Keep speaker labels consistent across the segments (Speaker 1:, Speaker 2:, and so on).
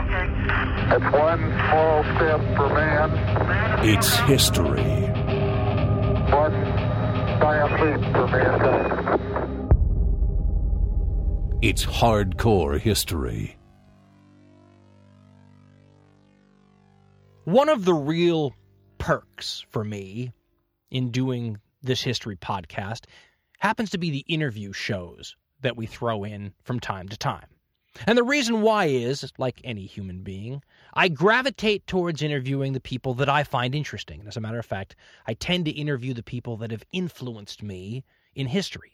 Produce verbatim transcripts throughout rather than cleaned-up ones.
Speaker 1: That's one small step for man.
Speaker 2: It's history.
Speaker 1: One giant leap for mankind.
Speaker 2: It's hardcore history.
Speaker 3: One of the real perks for me in doing this history podcast happens to be the interview shows that we throw in from time to time. And the reason why is, like any human being, I gravitate towards interviewing the people that I find interesting. And as a matter of fact, I tend to interview the people that have influenced me in history.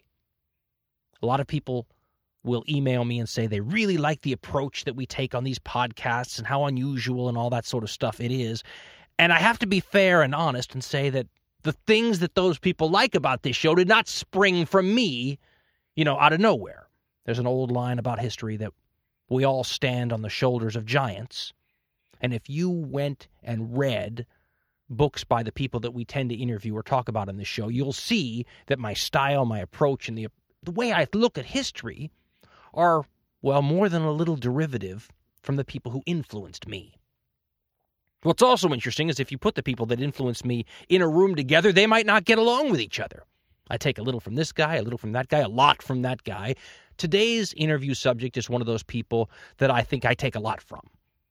Speaker 3: A lot of people will email me and say they really like the approach that we take on these podcasts and how unusual and all that sort of stuff it is. And I have to be fair and honest and say that the things that those people like about this show did not spring from me, you know, out of nowhere. There's an old line about history that we all stand on the shoulders of giants. And if you went and read books by the people that we tend to interview or talk about on this show, you'll see that my style, my approach, and the the way I look at history are, well, more than a little derivative from the people who influenced me. What's also interesting is if you put the people that influenced me in a room together, they might not get along with each other. I take a little from this guy, a little from that guy, a lot from that guy. Today's interview subject is one of those people that I think I take a lot from.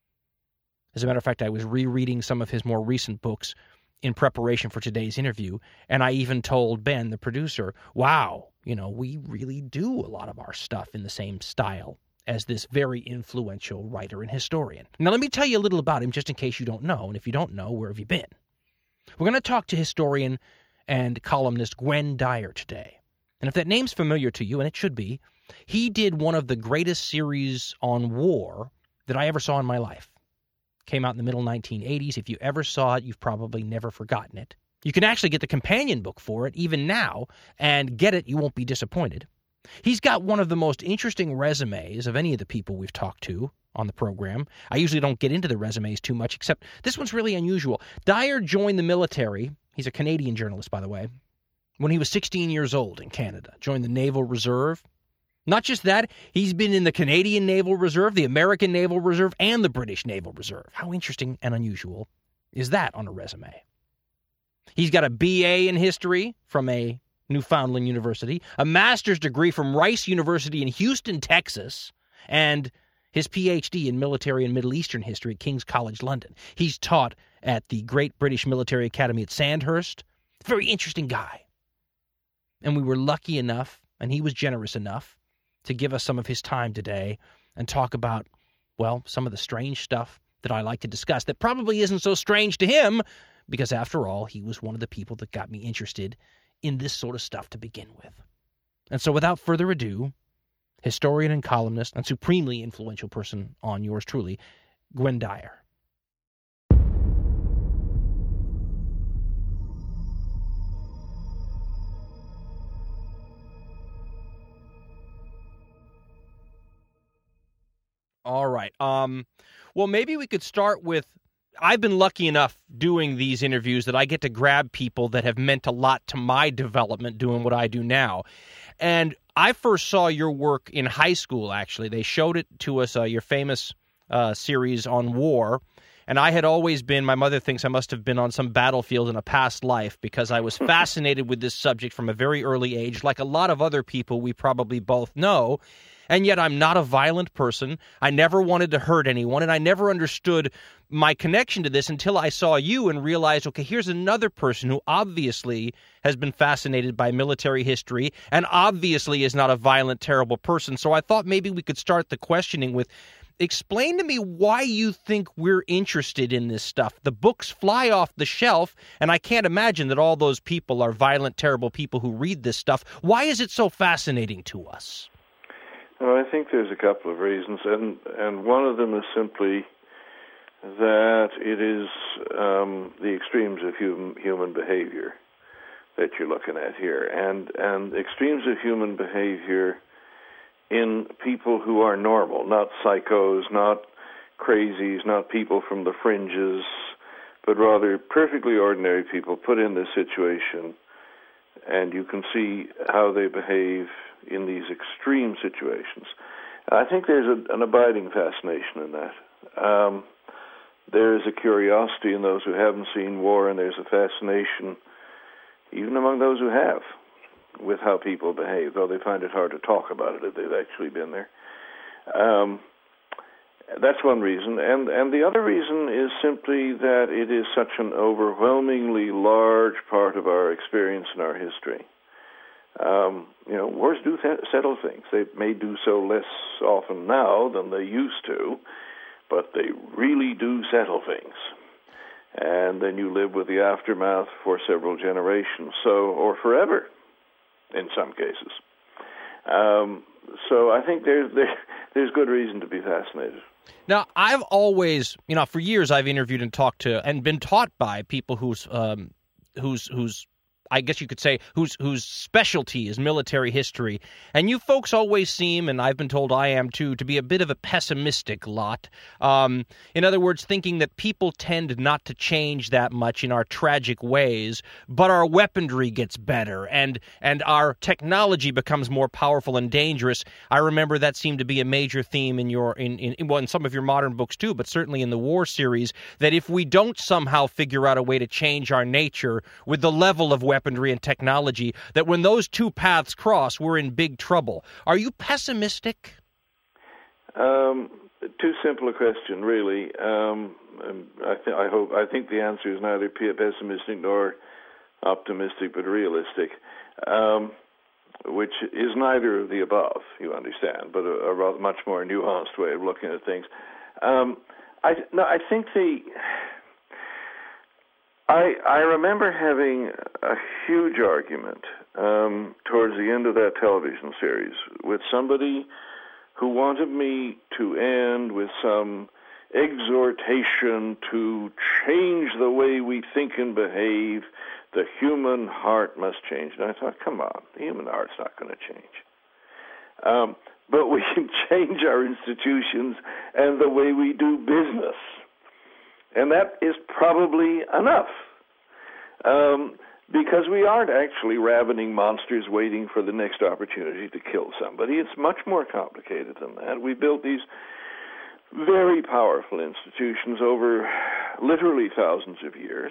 Speaker 3: As a matter of fact, I was rereading some of his more recent books in preparation for today's interview, and I even told Ben, the producer, wow, you know, we really do a lot of our stuff in the same style as this very influential writer and historian. Now, let me tell you a little about him just in case you don't know, and if you don't know, where have you been? We're going to talk to historian and columnist Gwen Dyer today. And if that name's familiar to you, and it should be, he did one of the greatest series on war that I ever saw in my life. Came out in the middle nineteen eighties. If you ever saw it, you've probably never forgotten it. You can actually get the companion book for it even now, and get it, you won't be disappointed. He's got one of the most interesting resumes of any of the people we've talked to on the program. I usually don't get into the resumes too much, except this one's really unusual. Dyer joined the military. He's a Canadian journalist, by the way, when he was sixteen years old in Canada. Joined the Naval Reserve. Not just that, he's been in the Canadian Naval Reserve, the American Naval Reserve, and the British Naval Reserve. How interesting and unusual is that on a resume? He's got a B A in history from a Newfoundland University, a master's degree from Rice University in Houston, Texas, and his P H D in military and Middle Eastern history at King's College London. He's taught at the Great British Military Academy at Sandhurst. Very interesting guy. And we were lucky enough, and he was generous enough, to give us some of his time today and talk about, well, some of the strange stuff that I like to discuss that probably isn't so strange to him, because after all, he was one of the people that got me interested in this sort of stuff to begin with. And so without further ado, historian and columnist and supremely influential person on yours truly, Gwen Dyer. All right. Um, well, maybe we could start with, I've been lucky enough doing these interviews that I get to grab people that have meant a lot to my development doing what I do now. And I first saw your work in high school, actually. They showed it to us, uh, your famous uh, series on war. And I had always been, my mother thinks I must have been on some battlefield in a past life because I was fascinated with this subject from a very early age, like a lot of other people we probably both know. And yet I'm not a violent person. I never wanted to hurt anyone, and I never understood my connection to this until I saw you and realized, okay, here's another person who obviously has been fascinated by military history and obviously is not a violent, terrible person. So I thought maybe we could start the questioning with, explain to me why you think we're interested in this stuff. The books fly off the shelf, and I can't imagine that all those people are violent, terrible people who read this stuff. Why is it so fascinating to us?
Speaker 4: Well, I think there's a couple of reasons, and, and one of them is simply that it is um, the extremes of hum, human behavior that you're looking at here, and, and extremes of human behavior in people who are normal, not psychos, not crazies, not people from the fringes, but rather perfectly ordinary people put in this situation, and you can see how they behave in these extreme situations. I think there's a, an abiding fascination in that. Um, there is a curiosity in those who haven't seen war, and there's a fascination, even among those who have, with how people behave, though they find it hard to talk about it if they've actually been there. Um, that's one reason. And, and the other reason is simply that it is such an overwhelmingly large part of our experience and our history. Um, you know, wars do th- settle things. They may do so less often now than they used to, but they really do settle things. And then you live with the aftermath for several generations, so or forever, in some cases. Um, so I think there's there, there's good reason to be fascinated.
Speaker 3: Now, I've always, you know, for years I've interviewed and talked to and been taught by people whose um, whose whose I guess you could say, whose whose specialty is military history. And you folks always seem, and I've been told I am too, to be a bit of a pessimistic lot. Um, in other words, thinking that people tend not to change that much in our tragic ways, but our weaponry gets better and and our technology becomes more powerful and dangerous. I remember that seemed to be a major theme in your in, in well in some of your modern books too, but certainly in the war series, that if we don't somehow figure out a way to change our nature with the level of weaponry weaponry and technology, that when those two paths cross, we're in big trouble. Are you pessimistic?
Speaker 4: Um, too simple a question, really. Um, I, th- I hope. I think the answer is neither pessimistic nor optimistic, but realistic, um, which is neither of the above. You understand, but a, a rather much more nuanced way of looking at things. Um, I no, I think the. I, I remember having a huge argument um, towards the end of that television series with somebody who wanted me to end with some exhortation to change the way we think and behave. The human heart must change. And I thought, come on, the human heart's not going to change. Um, but we can change our institutions and the way we do business. And that is probably enough, um, because we aren't actually ravening monsters waiting for the next opportunity to kill somebody. It's much more complicated than that. We built these very powerful institutions over literally thousands of years,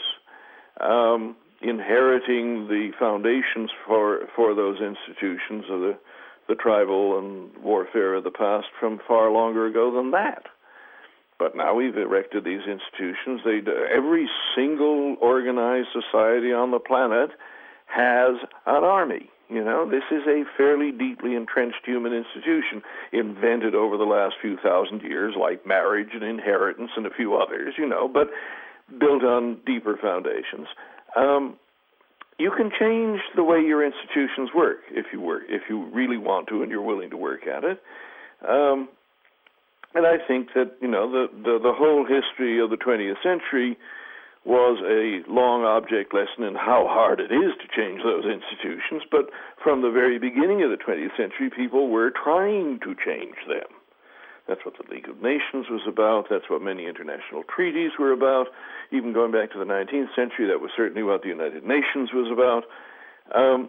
Speaker 4: um, inheriting the foundations for for those institutions of the, the tribal and warfare of the past from far longer ago than that. But now we've erected these institutions. They, every single organized society on the planet has an army. You know, this is a fairly deeply entrenched human institution invented over the last few thousand years, like marriage and inheritance and a few others, you know, but built on deeper foundations. Um, you can change the way your institutions work if you work, if you really want to and you're willing to work at it. Um, And I think that, you know, the, the, the whole history of the twentieth century was a long object lesson in how hard it is to change those institutions. But from the very beginning of the twentieth century, people were trying to change them. That's what the League of Nations was about. That's what many international treaties were about. Even going back to the nineteenth century, that was certainly what the United Nations was about. Um,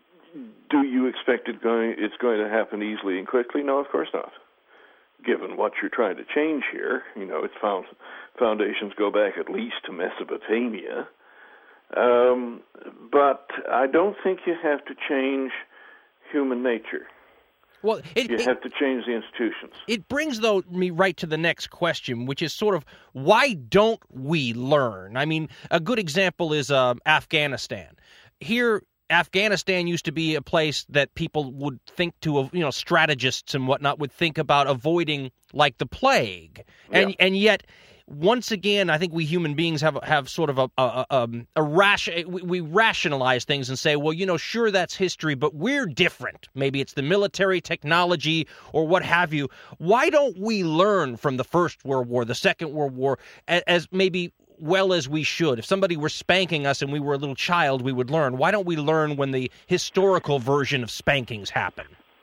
Speaker 4: do you expect it going, it's going to happen easily and quickly? No, of course not. Given what you're trying to change here, you know, its found, foundations go back at least to Mesopotamia. Um, but I don't think you have to change human nature.
Speaker 3: Well, it,
Speaker 4: you
Speaker 3: it,
Speaker 4: have to change the institutions.
Speaker 3: It brings, though, me right to the next question, which is sort of, why don't we learn? I mean, a good example is uh, Afghanistan. Here, Afghanistan used to be a place that people would think to, you know, strategists and whatnot would think about avoiding like the plague. And yeah. and yet, once again, I think we human beings have have sort of a a, a, a ration, we, we rationalize things and say, well, you know, sure, that's history, but we're different. Maybe it's the military technology or what have you. Why don't we learn from the First World War, the Second World War, as, as maybe well as we should? If somebody were spanking us and we were a little child, we would learn. Why don't we learn when the historical version of spankings happen?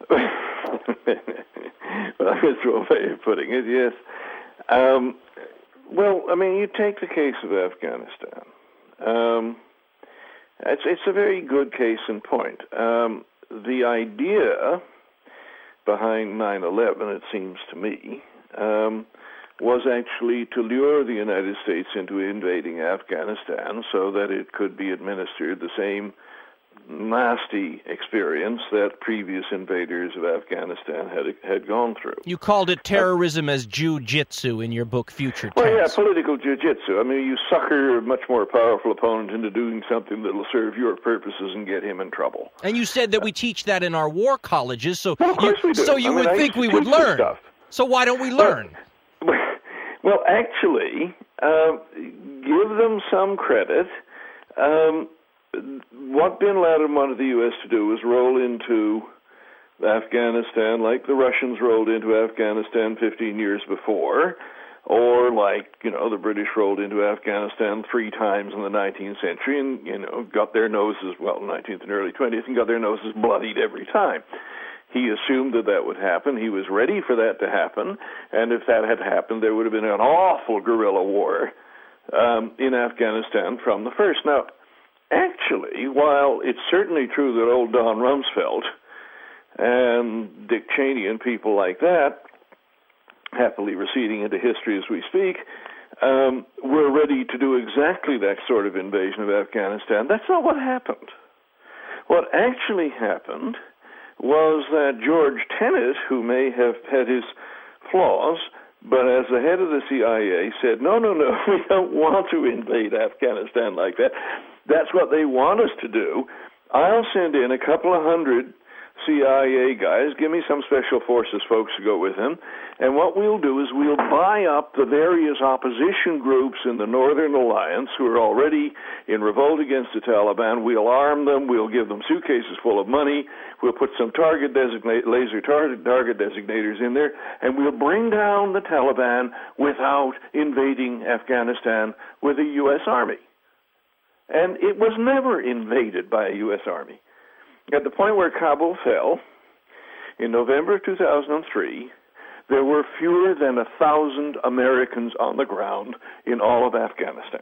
Speaker 4: Well, that's a way of putting it, yes. Um, well, I mean, you take the case of Afghanistan. Um, it's, it's a very good case in point. Um, the idea behind nine eleven, it seems to me, um, was actually to lure the United States into invading Afghanistan so that it could be administered the same nasty experience that previous invaders of Afghanistan had had gone through.
Speaker 3: You called it terrorism uh, as jiu-jitsu in your book Future Tense.
Speaker 4: Well, yeah, political jiu-jitsu. I mean, you sucker a much more powerful opponent into doing something that will serve your purposes and get him in trouble.
Speaker 3: And you said that we teach that in our war colleges, so
Speaker 4: well, of course
Speaker 3: you,
Speaker 4: we do.
Speaker 3: so you
Speaker 4: I mean,
Speaker 3: would
Speaker 4: I
Speaker 3: think we would learn.
Speaker 4: Stuff.
Speaker 3: So why don't we learn?
Speaker 4: Well, well actually, uh, give them some credit. Um, What bin Laden wanted the U S to do was roll into Afghanistan like the Russians rolled into Afghanistan fifteen years before, or like, you know, the British rolled into Afghanistan three times in the nineteenth century and, you know, got their noses, well, nineteenth and early twentieth, and got their noses bloodied every time. He assumed that that would happen. He was ready for that to happen, and if that had happened, there would have been an awful guerrilla war um, in Afghanistan from the first. Now, actually, while it's certainly true that old Don Rumsfeld and Dick Cheney and people like that, happily receding into history as we speak, um, were ready to do exactly that sort of invasion of Afghanistan, that's not what happened. What actually happened was that George Tenet, who may have had his flaws, but as the head of the C I A said, no, no, no, we don't want to invade Afghanistan like that. That's what they want us to do. I'll send in a couple of hundred C I A guys, give me some special forces folks to go with him, and what we'll do is we'll buy up the various opposition groups in the Northern Alliance who are already in revolt against the Taliban. We'll arm them, we'll give them suitcases full of money, we'll put some target designate, laser target, target designators in there, and we'll bring down the Taliban without invading Afghanistan with a U S Army. And it was never invaded by a U S Army. At the point where Kabul fell, in November of two thousand three, there were fewer than a thousand Americans on the ground in all of Afghanistan.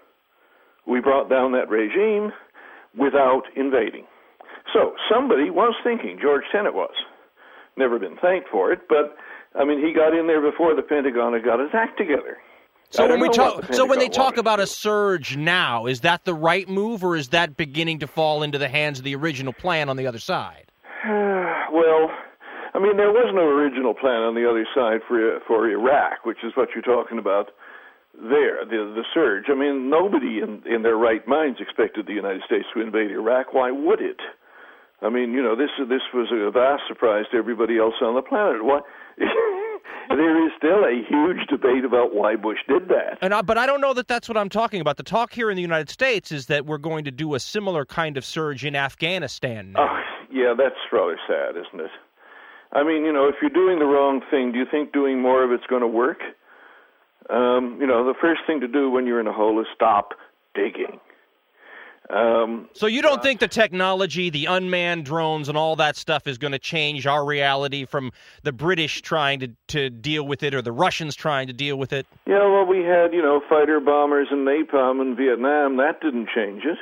Speaker 4: We brought down that regime without invading. So somebody was thinking, George Tenet was. Never been thanked for it, but, I mean, he got in there before the Pentagon had got its act together.
Speaker 3: So when we talk,
Speaker 4: the
Speaker 3: so when they talk
Speaker 4: wanted.
Speaker 3: about a surge now, is that the right move, or is that beginning to fall into the hands of the original plan on the other side?
Speaker 4: Well, I mean, there was no original plan on the other side for for Iraq, which is what you're talking about there, the the surge. I mean, nobody in in their right minds expected the United States to invade Iraq. Why would it? I mean, you know, this this was a vast surprise to everybody else on the planet. Why? There is still a huge debate about why Bush did that.
Speaker 3: And I, but I don't know that that's what I'm talking about. The talk here in the United States is that we're going to do a similar kind of surge in Afghanistan now.
Speaker 4: Oh, yeah, that's rather sad, isn't it? I mean, you know, if you're doing the wrong thing, do you think doing more of it's going to work? Um, you know, the first thing to do when you're in a hole is stop digging. Um,
Speaker 3: so you don't uh, think the technology, the unmanned drones and all that stuff is going to change our reality from the British trying to, to deal with it or the Russians trying to deal with it?
Speaker 4: Yeah, well, we had, you know, fighter bombers and napalm in Vietnam. That didn't change it.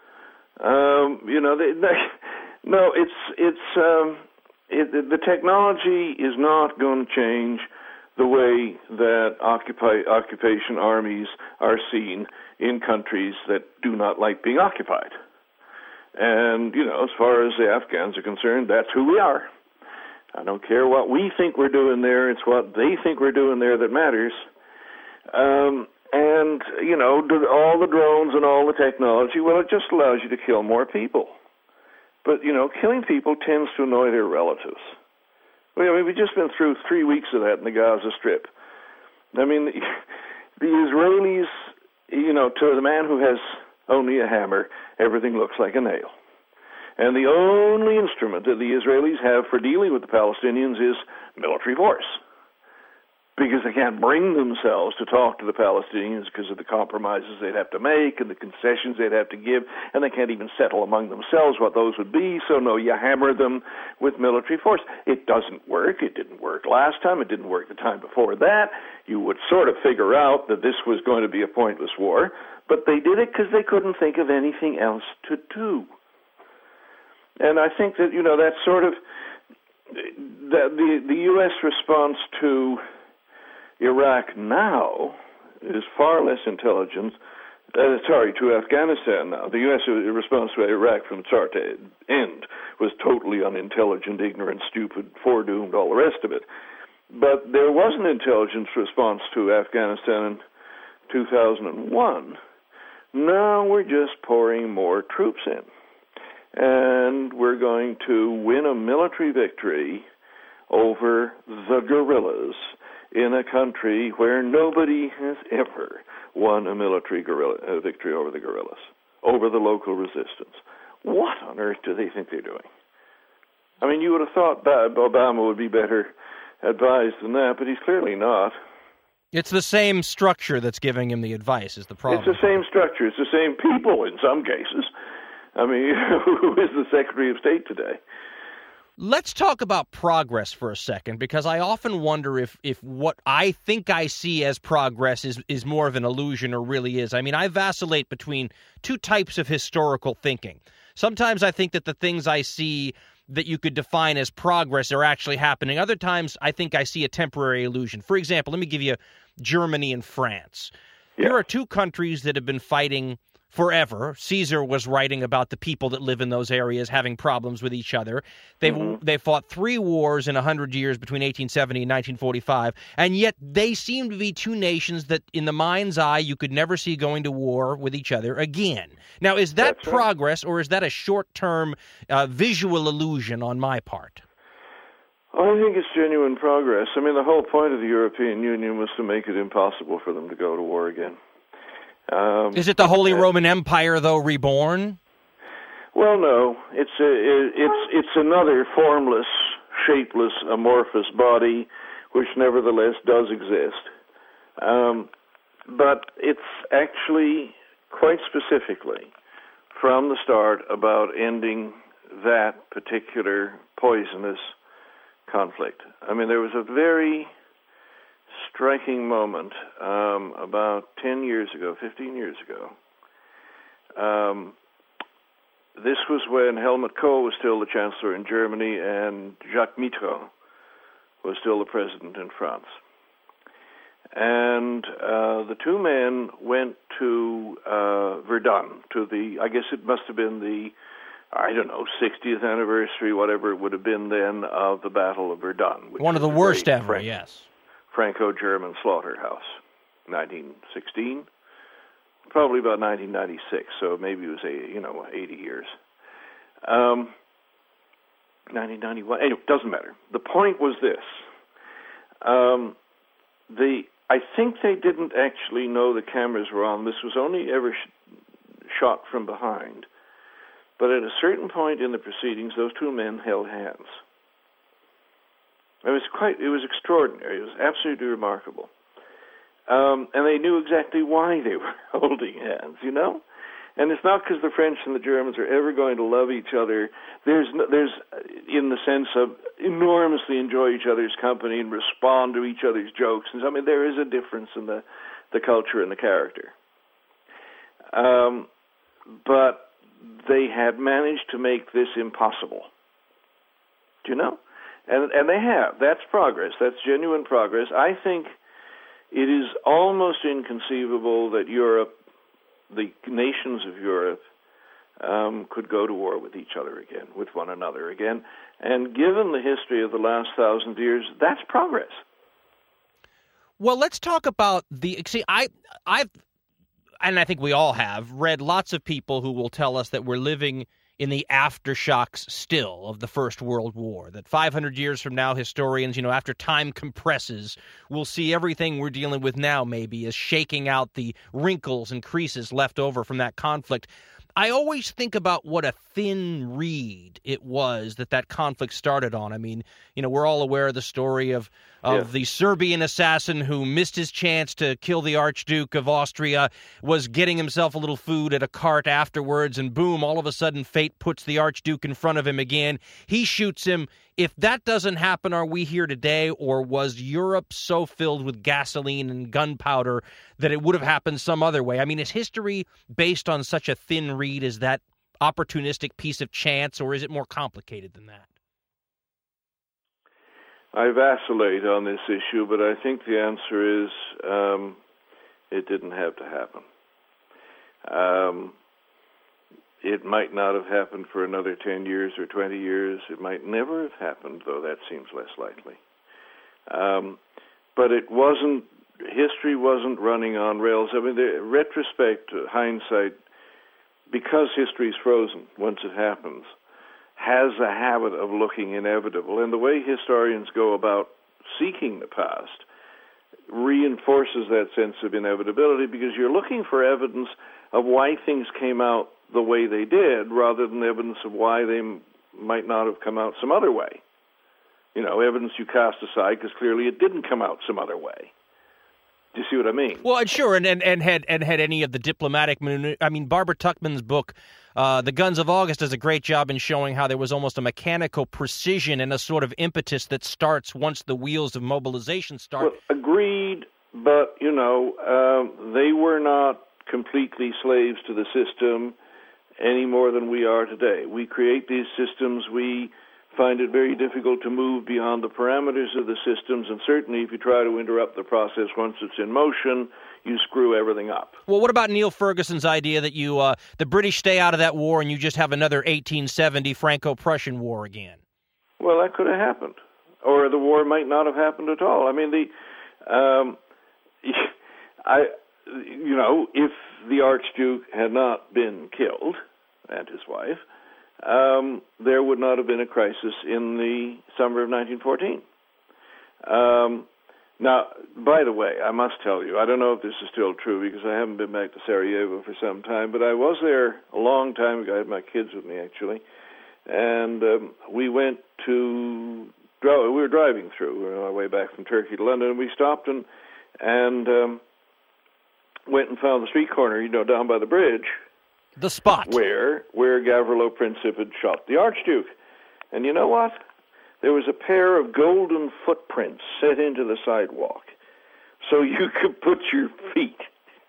Speaker 4: Um, you know, they, they, no, it's, it's, um, it, the technology is not going to change the way that occupy, occupation armies are seen in countries that do not like being occupied. And, you know, as far as the Afghans are concerned, that's who we are. I don't care what we think we're doing there, it's what they think we're doing there that matters. Um, and, you know, all the drones and all the technology, well, it just allows you to kill more people. But, you know, killing people tends to annoy their relatives. I mean, we've just been through three weeks of that in the Gaza Strip. I mean, the, the Israelis, you know, to the man who has only a hammer, everything looks like a nail. And the only instrument that the Israelis have for dealing with the Palestinians is military force. Because they can't bring themselves to talk to the Palestinians because of the compromises they'd have to make and the concessions they'd have to give, and they can't even settle among themselves what those would be, so no, you hammer them with military force. It doesn't work. It didn't work last time. It didn't work the time before that. You would sort of figure out that this was going to be a pointless war, but they did it because they couldn't think of anything else to do. And I think that, you know, that's sort of the, the, the U S response to Iraq now is far less intelligent. Uh, sorry, to Afghanistan now. The U S response to Iraq from start to end was totally unintelligent, ignorant, stupid, foredoomed, all the rest of it. But there was an intelligence response to Afghanistan in two thousand one. Now we're just pouring more troops in. And we're going to win a military victory over the guerrillas in a country where nobody has ever won a military guerrilla, uh, victory over the guerrillas, over the local resistance. What on earth do they think they're doing? I mean, you would have thought Obama would be better advised than that, but he's clearly not.
Speaker 3: It's the same structure that's giving him the advice is the problem.
Speaker 4: It's the same structure. It's the same people in some cases. I mean, who is the Secretary of State today?
Speaker 3: Let's talk about progress for a second, because I often wonder if, if what I think I see as progress is, is more of an illusion or really is. I mean, I vacillate between two types of historical thinking. Sometimes I think that the things I see that you could define as progress are actually happening. Other times I think I see a temporary illusion. For example, let me give you Germany and France. Yeah. Here are two countries that have been fighting forever. Caesar was writing about the people that live in those areas having problems with each other. They've mm-hmm. they fought three wars in a hundred years between eighteen seventy and nineteen forty-five, and yet they seem to be two nations that, in the mind's eye, you could never see going to war with each other again. Now, is that That's progress, right. or is that a short-term uh, visual illusion on my part?
Speaker 4: I think it's genuine progress. I mean, the whole point of the European Union was to make it impossible for them to go to war again. Um,
Speaker 3: Is it the Holy uh, Roman Empire, though, reborn?
Speaker 4: Well, no. It's a, it, it's it's another formless, shapeless, amorphous body, which nevertheless does exist. Um, but it's actually quite specifically, from the start, about ending that particular poisonous conflict. I mean, there was a very striking moment um, about ten years ago, fifteen years ago. Um, this was when Helmut Kohl was still the chancellor in Germany and Jacques Mitterrand was still the president in France. And uh, the two men went to uh, Verdun, to the, I guess it must have been the, I don't know, sixtieth anniversary, whatever it would have been then, of the Battle of Verdun. Which
Speaker 3: One of the worst ever,
Speaker 4: Frank-
Speaker 3: yes.
Speaker 4: Franco-German slaughterhouse, nineteen sixteen, probably about nineteen ninety-six, so maybe it was, a, you know, eighty years. Um, nineteen ninety-one, anyway, doesn't matter. The point was this. Um, the I think they didn't actually know the cameras were on. This was only ever sh- shot from behind. But at a certain point in the proceedings, those two men held hands. It was quite, it was extraordinary. It was absolutely remarkable. Um, and they knew exactly why they were holding hands, you know? And it's not because the French and the Germans are ever going to love each other. There's, no, there's, in the sense of enormously enjoy each other's company and respond to each other's jokes. And so, I mean, there is a difference in the, the culture and the character. Um, but they had managed to make this impossible. Do you know? And and they have. That's progress. That's genuine progress. I think it is almost inconceivable that Europe, the nations of Europe, um, could go to war with each other again, with one another again. And given the history of the last thousand years, that's progress.
Speaker 3: Well, let's talk about the. See, I, I've, and I think we all have read lots of people who will tell us that we're living in the aftershocks still of the First World War, that five hundred years from now, historians, you know, after time compresses, will see everything we're dealing with now maybe as shaking out the wrinkles and creases left over from that conflict. I always think about what a thin reed it was that that conflict started on. I mean, you know, we're all aware of the story of, of yeah. the Serbian assassin who missed his chance to kill the Archduke of Austria, was getting himself a little food at a cart afterwards, and boom, all of a sudden fate puts the Archduke in front of him again. He shoots him. If that doesn't happen, are we here today, or was Europe so filled with gasoline and gunpowder that it would have happened some other way? I mean, is history based on such a thin reed as that opportunistic piece of chance, or is it more complicated than that?
Speaker 4: I vacillate on this issue, but I think the answer is um, it didn't have to happen. Um, it might not have happened for another ten years or twenty years. It might never have happened, though that seems less likely. Um, but it wasn't, history wasn't running on rails. I mean, the retrospect, hindsight, because history's frozen once it happens, has a habit of looking inevitable. And the way historians go about seeking the past reinforces that sense of inevitability, because you're looking for evidence of why things came out the way they did rather than evidence of why they m- might not have come out some other way. You know, evidence you cast aside because clearly it didn't come out some other way. Do you see what I mean?
Speaker 3: Well, and sure, and, and, and had and had any of the diplomatic... I mean, Barbara Tuchman's book, uh, The Guns of August, does a great job in showing how there was almost a mechanical precision and a sort of impetus that starts once the wheels of mobilization start.
Speaker 4: Well, agreed, but, you know, um, they were not completely slaves to the system any more than we are today. We create these systems, we find it very difficult to move beyond the parameters of the systems, and certainly if you try to interrupt the process once it's in motion, you screw everything up.
Speaker 3: Well, what about Neil Ferguson's idea that you uh, the British stay out of that war and you just have another eighteen seventy Franco-Prussian war again?
Speaker 4: Well, that could have happened. Or the war might not have happened at all. I mean, the, um, I, you know, if the Archduke had not been killed, and his wife, Um, there would not have been a crisis in the summer of nineteen fourteen. Um, now, by the way, I must tell you, I don't know if this is still true because I haven't been back to Sarajevo for some time, but I was there a long time ago. I had my kids with me, actually, and um, we went to, we were driving through, we were on our way back from Turkey to London, and we stopped and, and um, went and found the street corner, you know, down by the bridge,
Speaker 3: the spot
Speaker 4: where where Gavrilo Princip had shot the Archduke. And you know what? There was a pair of golden footprints set into the sidewalk, so you could put your feet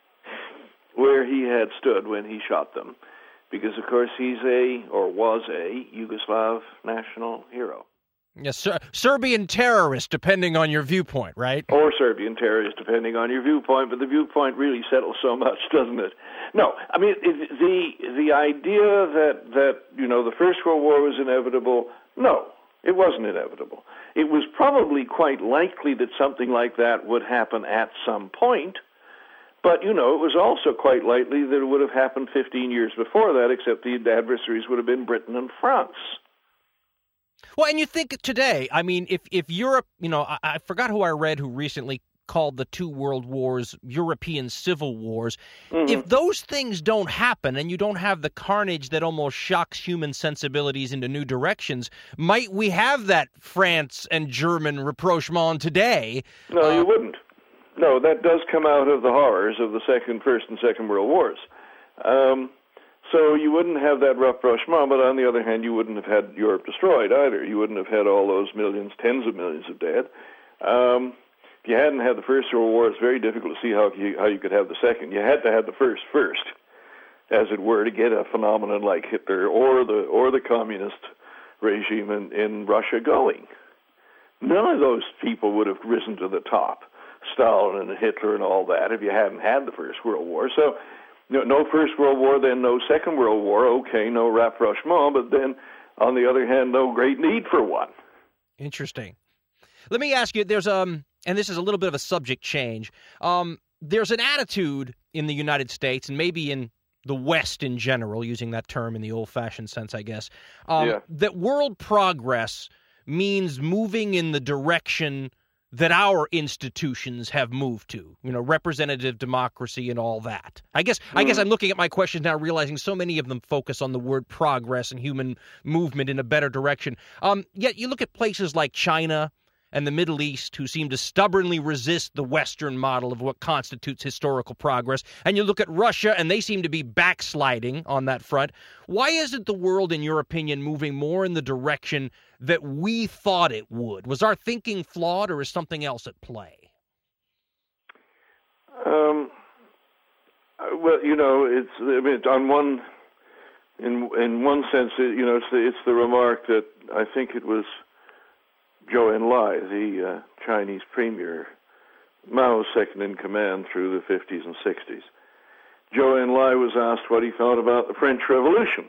Speaker 4: where he had stood when he shot them, because of course he's a, or was a, Yugoslav national hero.
Speaker 3: Yes, Ser- Serbian terrorist, depending on your viewpoint, right?
Speaker 4: Or Serbian terrorist, depending on your viewpoint, but the viewpoint really settles so much, doesn't it? No, I mean, the the idea that, that, you know, the First World War was inevitable, no, it wasn't inevitable. It was probably quite likely that something like that would happen at some point, but, you know, it was also quite likely that it would have happened fifteen years before that, except the adversaries would have been Britain and France.
Speaker 3: Well, and you think today, I mean, if, if Europe, you know, I, I forgot who I read who recently called the two world wars European civil wars. Mm-hmm. If those things don't happen and you don't have the carnage that almost shocks human sensibilities into new directions, might we have that France and German rapprochement today?
Speaker 4: No, uh, you wouldn't. No, that does come out of the horrors of the second, first and second world wars. Um, So you wouldn't have that rapprochement, but on the other hand, you wouldn't have had Europe destroyed either. You wouldn't have had all those millions, tens of millions of dead. Um, if you hadn't had the First World War, it's very difficult to see how you, how you could have the second. You had to have the first first, as it were, to get a phenomenon like Hitler or the or the communist regime in, in Russia going. None of those people would have risen to the top, Stalin and Hitler and all that, if you hadn't had the First World War. So. No, no First World War, then no Second World War. Okay, no rapprochement, but then, on the other hand, no great need for one.
Speaker 3: Interesting. Let me ask you, there's, um, and this is a little bit of a subject change, um, there's an attitude in the United States, and maybe in the West in general, using that term in the old-fashioned sense, I guess, um, yeah. that world progress means moving in the direction that our institutions have moved to, you know, representative democracy and all that. I guess mm. I guess I'm looking at my questions now, realizing so many of them focus on the word progress and human movement in a better direction. Um, yet you look at places like China and the Middle East, who seem to stubbornly resist the Western model of what constitutes historical progress, and you look at Russia, and they seem to be backsliding on that front. Why isn't the world, in your opinion, moving more in the direction that we thought it would? Was our thinking flawed, or is something else at play?
Speaker 4: Um. Well, you know, it's I mean, on one, in in one sense, it, you know, it's the it's the remark that I think it was Zhou Enlai, the uh, Chinese premier, Mao's second in command through the fifties and sixties. Zhou Enlai was asked what he thought about the French Revolution.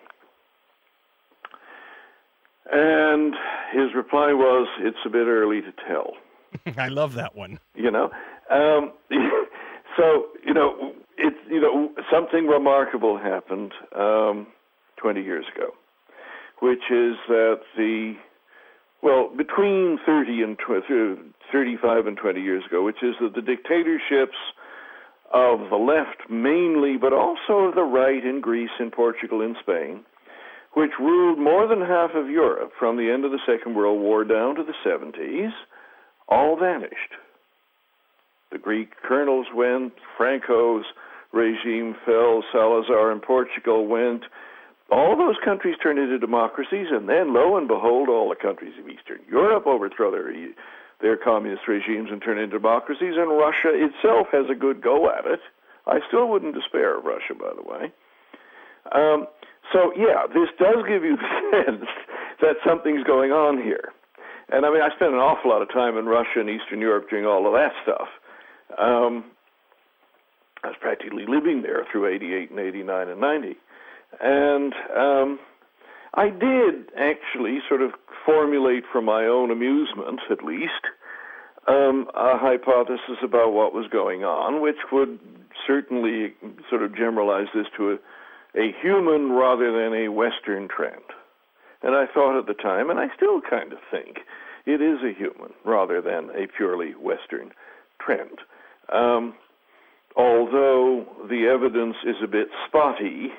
Speaker 4: And his reply was, it's a bit early to tell.
Speaker 3: I love that one.
Speaker 4: You know? Um, so, you know, it, you know, something remarkable happened um, twenty years ago, which is that the, well, between thirty and thirty-five and twenty years ago, which is that the dictatorships of the left mainly, but also of the right in Greece, in Portugal, in Spain, which ruled more than half of Europe from the end of the Second World War down to the seventies, all vanished. The Greek colonels went, Franco's regime fell, Salazar in Portugal went. All those countries turned into democracies, and then, lo and behold, all the countries of Eastern Europe overthrow their, their communist regimes and turn into democracies, and Russia itself has a good go at it. I still wouldn't despair of Russia, by the way. Um, so, yeah, this does give you the sense that something's going on here. And, I mean, I spent an awful lot of time in Russia and Eastern Europe doing all of that stuff. Um, I was practically living there through eighty-eight and eighty-nine and ninety. And um, I did actually sort of formulate for my own amusement, at least, um, a hypothesis about what was going on, which would certainly sort of generalize this to a, a human rather than a Western trend. And I thought at the time, and I still kind of think, it is a human rather than a purely Western trend. Um, although the evidence is a bit spotty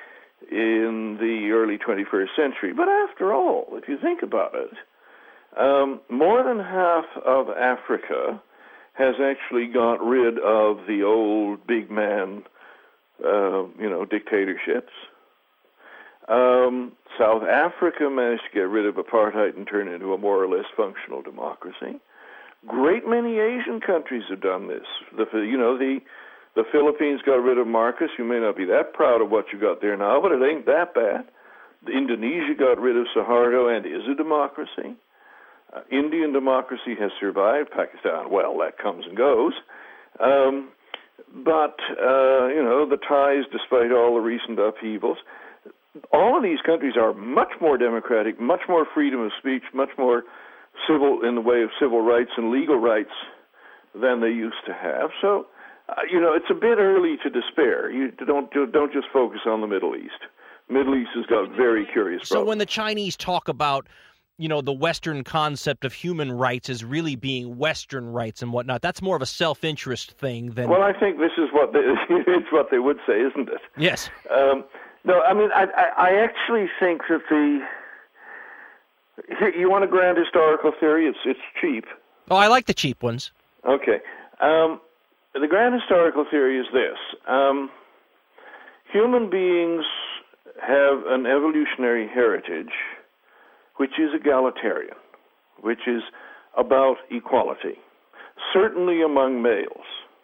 Speaker 4: in the early twenty-first century. But after all, if you think about it, um, more than half of Africa has actually got rid of the old big man, uh, you know, dictatorships. Um, South Africa managed to get rid of apartheid and turn it into a more or less functional democracy. Great many Asian countries have done this. The, you know, the the Philippines got rid of Marcos. You may not be that proud of what you got there now, but it ain't that bad. The Indonesia got rid of Suharto and is a democracy. Uh, Indian democracy has survived. Pakistan, well, that comes and goes. Um, but, uh, you know, the ties, despite all the recent upheavals, all of these countries are much more democratic, much more freedom of speech, much more civil in the way of civil rights and legal rights than they used to have. So, uh, you know, it's a bit early to despair. You don't don't just focus on the Middle East. Middle East has got very curious
Speaker 3: So
Speaker 4: problems.
Speaker 3: when the Chinese talk about, you know, the Western concept of human rights as really being Western rights and whatnot, that's more of a self-interest thing than...
Speaker 4: Well, I think this is what they, it's what they would say, isn't it?
Speaker 3: Yes.
Speaker 4: Um, no, I mean, I, I, I actually think that the... You want a grand historical theory? It's it's cheap.
Speaker 3: Oh, I like the cheap ones.
Speaker 4: Okay. Um, the grand historical theory is this. Um, human beings have an evolutionary heritage which is egalitarian, which is about equality, certainly among males.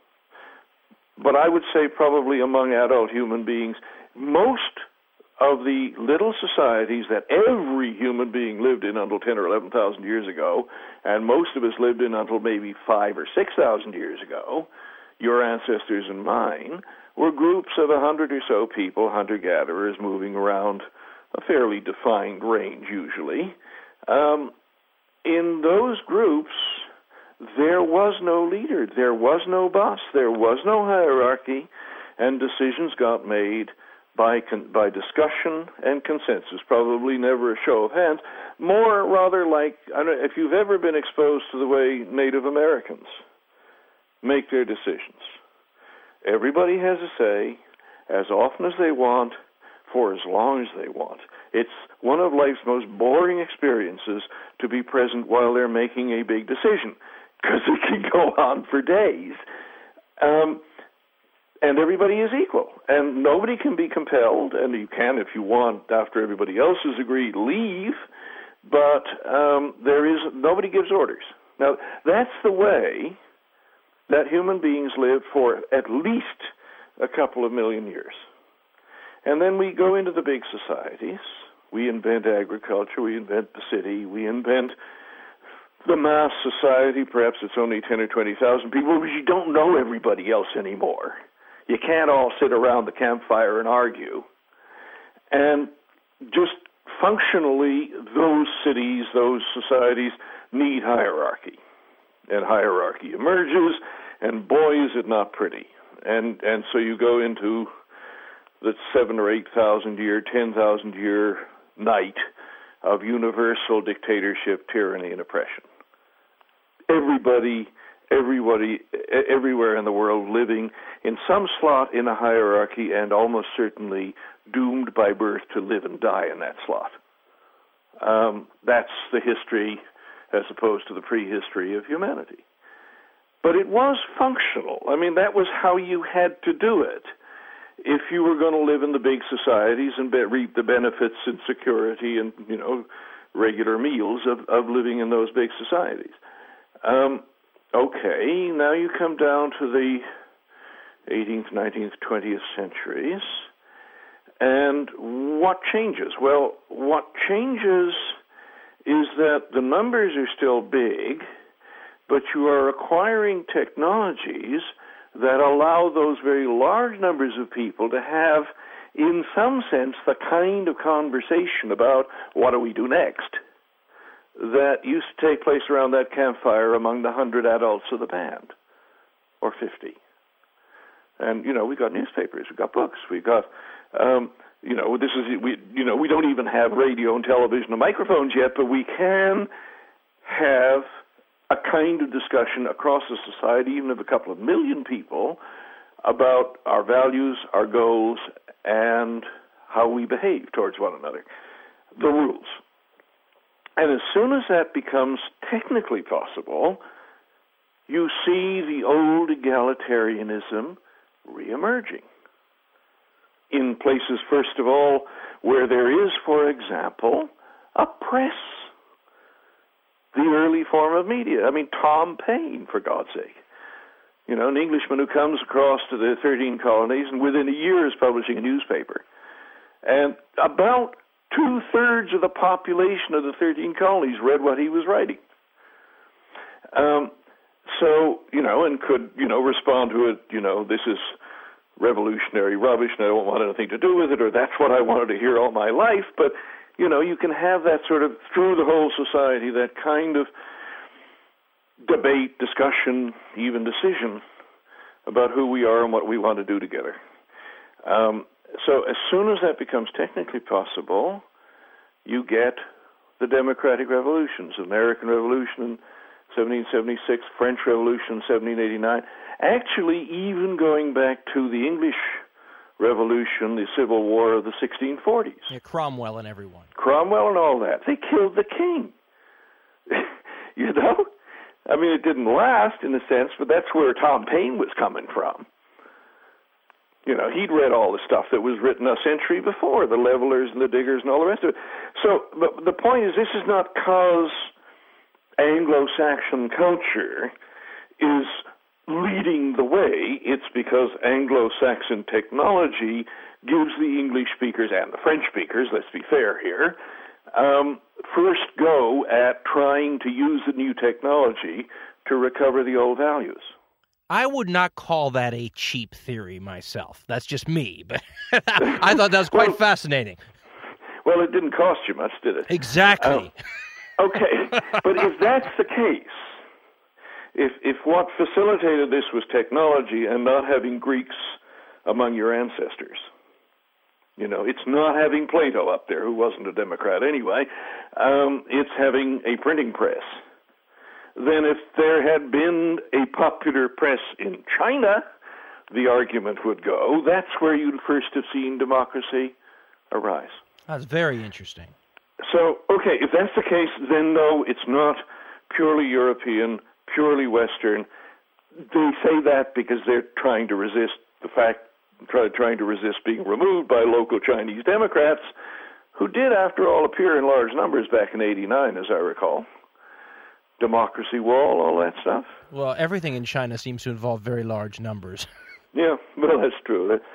Speaker 4: But I would say probably among adult human beings, most of the little societies that every human being lived in until ten or eleven thousand years ago, and most of us lived in until maybe five or six thousand years ago, your ancestors and mine, were groups of a hundred or so people, hunter-gatherers, moving around a fairly defined range usually. Um, in those groups, there was no leader, there was no boss, there was no hierarchy, and decisions got made by con- by discussion and consensus, probably never a show of hands, more rather like, I don't know, if you've ever been exposed to the way Native Americans make their decisions. Everybody has a say, as often as they want, for as long as they want. It's one of life's most boring experiences to be present while they're making a big decision, because it can go on for days. Um, And everybody is equal, and nobody can be compelled, and you can, if you want, after everybody else has agreed, leave, but um, there is nobody gives orders. Now, that's the way that human beings lived for at least a couple of million years. And then we go into the big societies. We invent agriculture, we invent the city, we invent the mass society, perhaps it's only ten or twenty thousand people, because you don't know everybody else anymore. You can't all sit around the campfire and argue. And just functionally, those cities, those societies need hierarchy. And hierarchy emerges, and boy, is it not pretty. And and so you go into the seven or eight thousand year, ten thousand year night of universal dictatorship, tyranny, and oppression. Everybody, everybody, everywhere in the world living in some slot in a hierarchy, and almost certainly doomed by birth to live and die in that slot. Um, that's the history, as opposed to the prehistory of humanity. But it was functional. I mean, that was how you had to do it if you were going to live in the big societies and be, reap the benefits and security and, you know, regular meals of, of living in those big societies. Um, okay, now you come down to the eighteenth, nineteenth, twentieth centuries, and what changes? Well, what changes is that the numbers are still big, but you are acquiring technologies that allow those very large numbers of people to have, in some sense, the kind of conversation about what do we do next that used to take place around that campfire among the hundred adults of the band, or fifty. And, you know, we got newspapers, we got books, we got, um, you know, this is, we, you know, we don't even have radio and television and microphones yet, but we can have a kind of discussion across the society, even of a couple of million people, about our values, our goals, and how we behave towards one another, the rules. And as soon as that becomes technically possible, you see the old egalitarianism reemerging in places, first of all, where there is, for example, a press, the early form of media. I mean, Tom Paine, for God's sake. You know, an Englishman who comes across to the thirteen colonies and within a year is publishing a newspaper. And about two-thirds of the population of the thirteen colonies read what he was writing. Um, so, you know, and could, you know, respond to it, you know, this is revolutionary rubbish and I don't want anything to do with it, or that's what I wanted to hear all my life. But, you know, you can have that sort of, through the whole society, that kind of debate, discussion, even decision about who we are and what we want to do together. Um, so as soon as that becomes technically possible, you get the democratic revolutions, American Revolution in seventeen seventy-six, French Revolution in seventeen eighty-nine, actually even going back to the English Revolution, the Civil War of the sixteen forties.
Speaker 3: Yeah, Cromwell and everyone.
Speaker 4: Cromwell and all that. They killed the king. You know? I mean, it didn't last in a sense, but that's where Tom Paine was coming from. You know, he'd read all the stuff that was written a century before, the levelers and the diggers and all the rest of it. So but the point is, this is not because Anglo-Saxon culture is leading the way. It's because Anglo-Saxon technology gives the English speakers and the French speakers, let's be fair here, um, first go at trying to use the new technology to recover the old values.
Speaker 3: I would not call that a cheap theory myself. That's just me, but I thought that was quite
Speaker 4: well,
Speaker 3: fascinating.
Speaker 4: Well, it didn't cost you much, did it?
Speaker 3: Exactly.
Speaker 4: Um, okay, but if that's the case, if if what facilitated this was technology and not having Greeks among your ancestors, you know, it's not having Plato up there, who wasn't a Democrat anyway, um, it's having a printing press. Then if there had been a popular press in China, the argument would go, that's where you'd first have seen democracy arise.
Speaker 3: That's very interesting.
Speaker 4: So, okay, if that's the case, then no, it's not purely European, purely Western. They say that because they're trying to resist the fact, try, trying to resist being removed by local Chinese Democrats, who did, after all, appear in large numbers back in eighty-nine, as I recall. Democracy Wall, all that stuff.
Speaker 3: Well, everything in China seems to involve very large numbers.
Speaker 4: Yeah, well, that's true.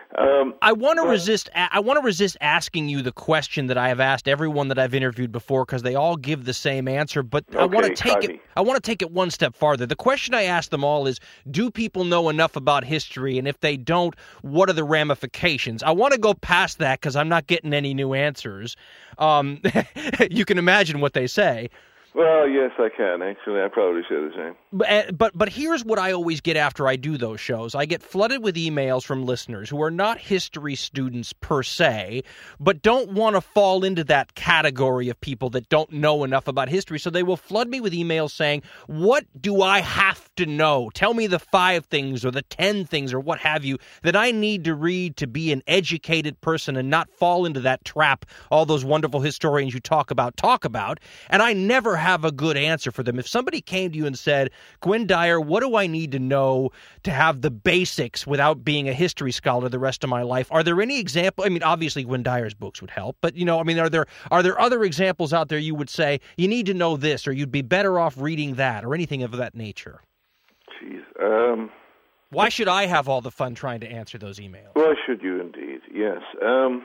Speaker 4: Um,
Speaker 3: I want to
Speaker 4: but,
Speaker 3: resist. I want to resist asking you the question that I have asked everyone that I've interviewed before, because they all give the same answer. But I
Speaker 4: Okay,
Speaker 3: want to take
Speaker 4: Kylie.
Speaker 3: it. I want to take it one step farther. The question I ask them all is: do people know enough about history? And if they don't, what are the ramifications? I want to go past that because I'm not getting any new answers. Um, you can imagine what they say.
Speaker 4: Well, yes, I can. Actually, I probably say the same.
Speaker 3: But, but but here's what I always get after I do those shows. I get flooded with emails from listeners who are not history students per se, but don't want to fall into that category of people that don't know enough about history. So they will flood me with emails saying, what do I have to know? Tell me the five things or the ten things or what have you that I need to read to be an educated person and not fall into that trap all those wonderful historians you talk about talk about. And I never have a good answer for them. If somebody came to you and said, Gwynne Dyer, what do I need to know to have the basics without being a history scholar the rest of my life? Are there any examples? I mean, obviously Gwynne Dyer's books would help, but, you know, I mean, are there are there other examples out there you would say, you need to know this, or you'd be better off reading that, or anything of that nature?
Speaker 4: Jeez. Um,
Speaker 3: Why should I have all the fun trying to answer those emails?
Speaker 4: why should you indeed? Yes. Um,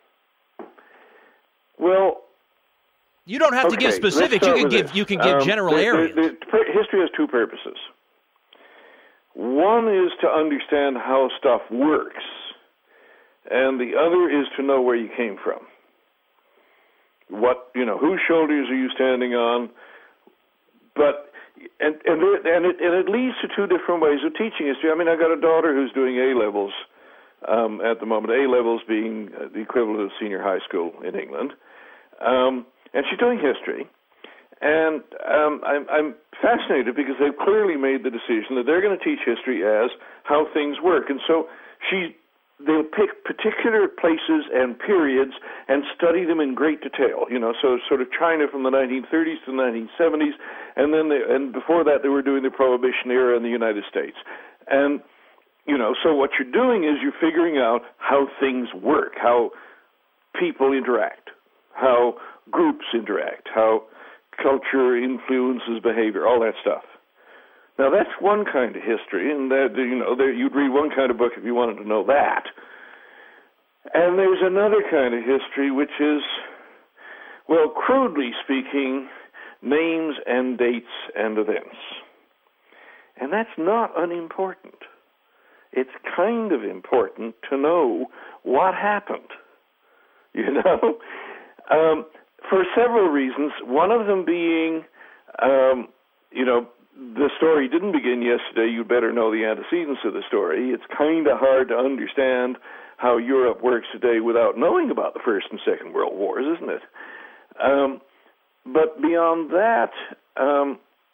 Speaker 4: well...
Speaker 3: You don't have
Speaker 4: okay,
Speaker 3: to give specifics. You can give
Speaker 4: this.
Speaker 3: you can give
Speaker 4: um,
Speaker 3: general
Speaker 4: the,
Speaker 3: areas.
Speaker 4: The, the, history has two purposes. One is to understand how stuff works, and the other is to know where you came from. What, you know, whose shoulders are you standing on? But and and there, and, it, and it leads to two different ways of teaching history. I mean, I got a daughter who's doing A levels um, at the moment. A levels being the equivalent of senior high school in England. Um, And she's doing history, and um, I'm, I'm fascinated because they've clearly made the decision that they're going to teach history as how things work. And so she, they'll pick particular places and periods and study them in great detail. You know, so sort of China from the nineteen thirties to the nineteen seventies, and then they, and before that they were doing the Prohibition era in the United States. And you know, so what you're doing is you're figuring out how things work, how people interact, how groups interact, how culture influences behavior, all that stuff. Now, that's one kind of history, and that, you know, there, you'd read one kind of book if you wanted to know that. And there's another kind of history, which is, well, crudely speaking, names and dates and events. And that's not unimportant. It's kind of important to know what happened, you know? Um, for several reasons, one of them being, um, you know, the story didn't begin yesterday, you better know the antecedents of the story. It's kind of hard to understand how Europe works today without knowing about the First and Second World Wars, isn't it? Um, but beyond that, um,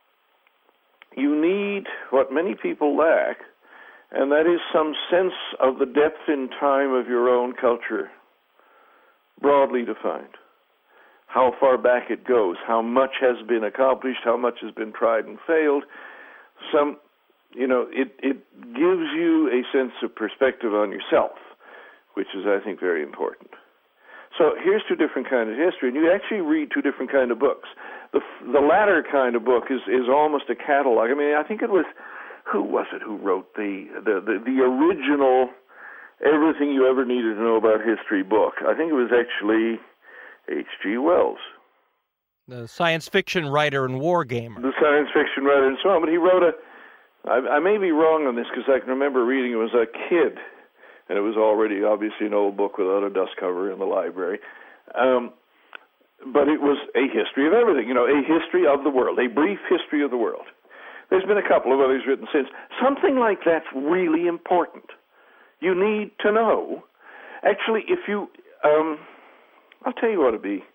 Speaker 4: you need what many people lack, and that is some sense of the depth in time of your own culture, broadly defined. How far back it goes, how much has been accomplished, how much has been tried and failed. Some, you know, it, it gives you a sense of perspective on yourself, which is, I think, very important. So here's two different kinds of history, and you actually read two different kind of books. The the latter kind of book is, is almost a catalog. I mean, I think it was, who was it who wrote the the, the, the original Everything You Ever Needed to Know About History book? I think it was actually H G Wells.
Speaker 3: The science fiction writer and war gamer.
Speaker 4: The science fiction writer and so on. But he wrote a, I, I may be wrong on this because I can remember reading it as a kid, and it was already obviously an old book without a dust cover in the library. Um, but it was a history of everything, you know, a history of the world, a brief history of the world. There's been a couple of others written since. Something like that's really important. You need to know. Actually, if you, um, I'll tell you what it'd be.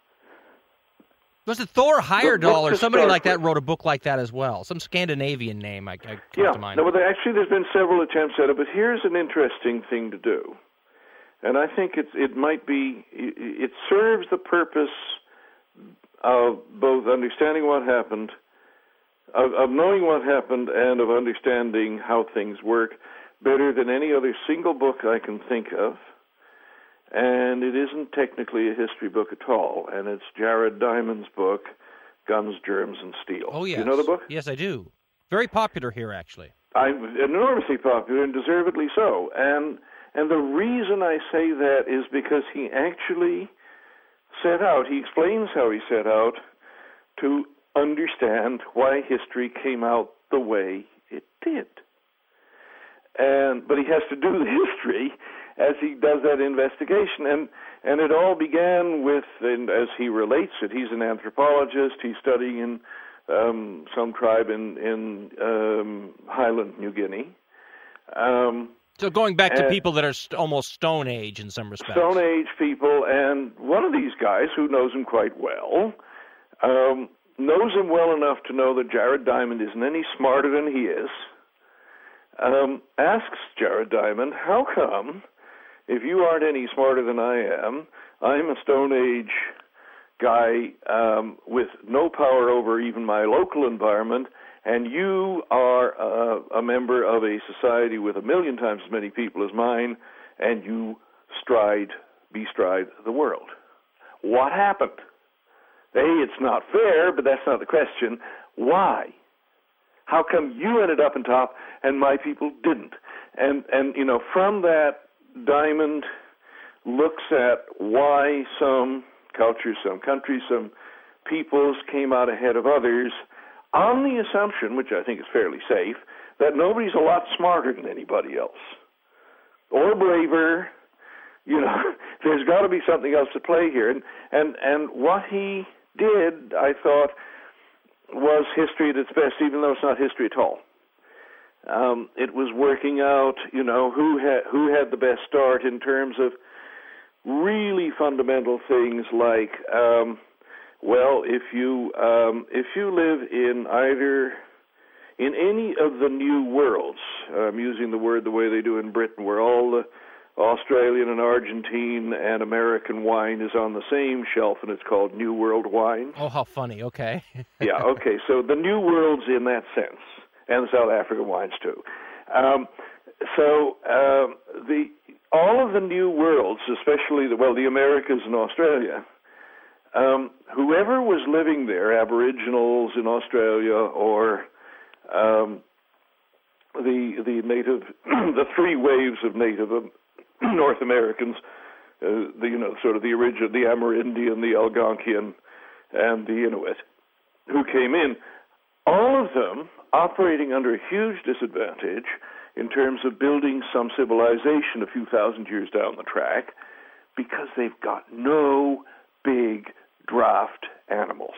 Speaker 3: Was it Thor Heyerdahl or somebody like that
Speaker 4: with.
Speaker 3: wrote a book like that as well? Some Scandinavian name I, I comes
Speaker 4: yeah.
Speaker 3: to mind.
Speaker 4: No, but there, actually there's been several attempts at it, but here's an interesting thing to do. And I think it's, it might be, it serves the purpose of both understanding what happened, of, of knowing what happened, and of understanding how things work better than any other single book I can think of. And it isn't technically a history book at all, and it's Jared Diamond's book, Guns, Germs, and Steel.
Speaker 3: Oh, yes.
Speaker 4: Do you know the book?
Speaker 3: Yes, I do. Very popular here, actually.
Speaker 4: I'm enormously popular, and deservedly so. And And the reason I say that is because he actually set out, he explains how he set out to understand why history came out the way it did. And but he has to do the history as he does that investigation. And and it all began with, and as he relates it, he's an anthropologist, he's studying in um, some tribe in, in um, Highland, New Guinea. Um,
Speaker 3: so going back to
Speaker 4: and,
Speaker 3: people that are st- almost Stone Age in some respects.
Speaker 4: Stone Age people, and one of these guys who knows him quite well, um, knows him well enough to know that Jared Diamond isn't any smarter than he is, um, asks Jared Diamond, how come, if you aren't any smarter than I am, I'm a Stone Age guy um, with no power over even my local environment, and you are uh, a member of a society with a million times as many people as mine, and you stride, bestride the world. What happened? A, it's not fair, but that's not the question. Why? How come you ended up on top and my people didn't? And, and you know, from that, Diamond looks at why some cultures, some countries, some peoples came out ahead of others on the assumption, which I think is fairly safe, that nobody's a lot smarter than anybody else or braver. You know, there's got to be something else at play here. And, and, and what he did, I thought, was history at its best, even though it's not history at all. Um, it was working out, you know, who had who had the best start in terms of really fundamental things like, um, well, if you um, if you live in either in any of the new worlds, I'm using the word the way they do in Britain, where all the Australian and Argentine and American wine is on the same shelf, and it's called New World wine.
Speaker 3: Oh, how funny. Okay.
Speaker 4: Yeah, okay. So the New World's in that sense, and the South African wines too. Um, so um, the all of the New Worlds, especially the, well, the Americas and Australia, um, whoever was living there, Aboriginals in Australia or um, the the native, the three waves of native um, North Americans, uh, the you know sort of the original, the Amerindian, the Algonquian, and the Inuit, who came in, all of them operating under a huge disadvantage in terms of building some civilization a few thousand years down the track, because they've got no big draft animals.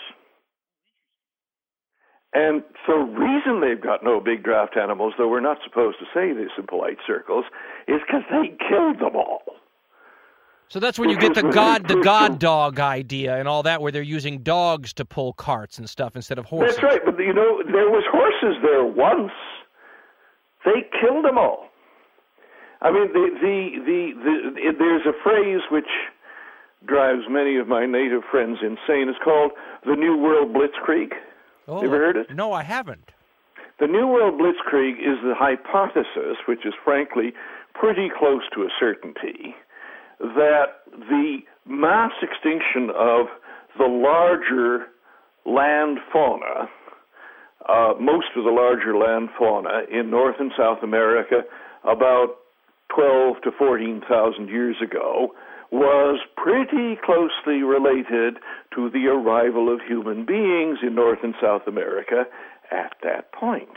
Speaker 4: And the reason they've got no big draft animals, though we're not supposed to say this in polite circles, is because they killed them all.
Speaker 3: So that's when you get the god the god dog idea and all that, where they're using dogs to pull carts and stuff instead of horses.
Speaker 4: That's right, but you know, there was horses there once. They killed them all. I mean, the the the, the it, there's a phrase which drives many of my native friends insane. It's called the New World Blitzkrieg.
Speaker 3: Oh,
Speaker 4: you ever heard it?
Speaker 3: No, I haven't.
Speaker 4: The New World Blitzkrieg is the hypothesis, which is frankly pretty close to a certainty, that the mass extinction of the larger land fauna, uh, most of the larger land fauna in North and South America about twelve to fourteen thousand years ago, was pretty closely related to the arrival of human beings in North and South America at that point.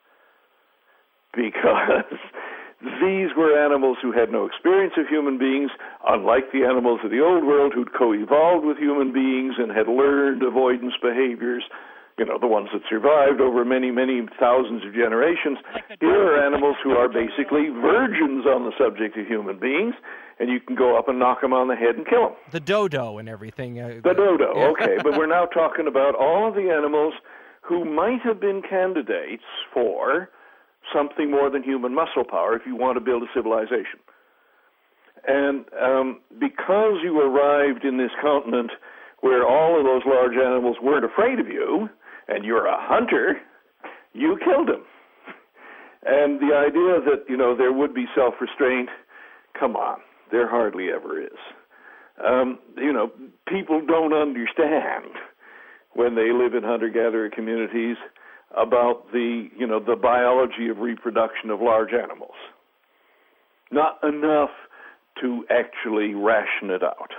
Speaker 4: Because these were animals who had no experience of human beings, unlike the animals of the Old World who'd co-evolved with human beings and had learned avoidance behaviors, you know, the ones that survived over many, many thousands of generations. Here are animals who are basically virgins on the subject of human beings, and you can go up and knock them on the head and kill them.
Speaker 3: The dodo and everything. Uh,
Speaker 4: the dodo,
Speaker 3: yeah.
Speaker 4: Okay, but we're now talking about all of the animals who might have been candidates for something more than human muscle power if you want to build a civilization. And um, because you arrived in this continent where all of those large animals weren't afraid of you, and you're a hunter, you killed them. And the idea that, you know, there would be self-restraint, come on, there hardly ever is. Um, you know, people don't understand when they live in hunter-gatherer communities about the, you know, the biology of reproduction of large animals. not enough to actually ration it out.